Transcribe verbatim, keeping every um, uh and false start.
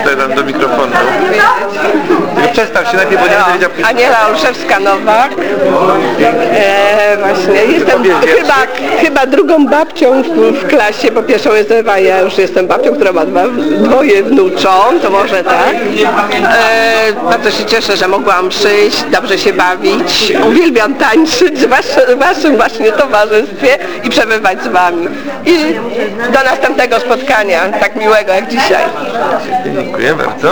tutaj tam do mikrofonu. Tylko przestaw się najpierw, bo nie będę wiedział. Aniela Olszewska-Nowak. E, właśnie, jestem chyba, chyba drugą babcią w, w klasie, bo pierwszą jest Ewa, ja już jestem babcią, która ma dwa, dwoje wnucząt, to może tak. E, bardzo się cieszę, że mogłam przyjść, dobrze się bawić, uwielbiam tańczyć w, was, w waszym właśnie towarzystwie i przebywać z wami. I do następnego spotkania, tak miłego jak dzisiaj. Dziękuję bardzo.